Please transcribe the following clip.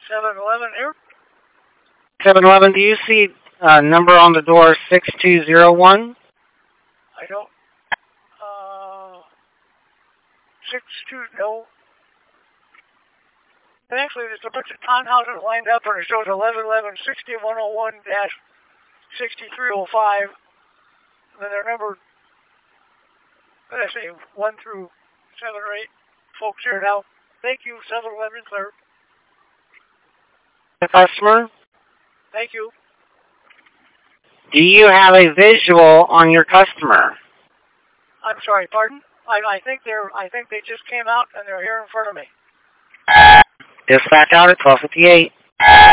7-Eleven here. 7-Eleven, do you see number on the door 6201? I don't. no. And actually, there's a bunch of townhouses lined up, and it shows 1111 6101-6305. And then they're numbered, let's say, 1 through 7 or 8 folks here now. Thank you, 7-Eleven clerk. The customer? Thank you. Do you have a visual on your customer? I'm sorry, pardon? I think they just came out and they're here in front of me. Dispatch out at 1258.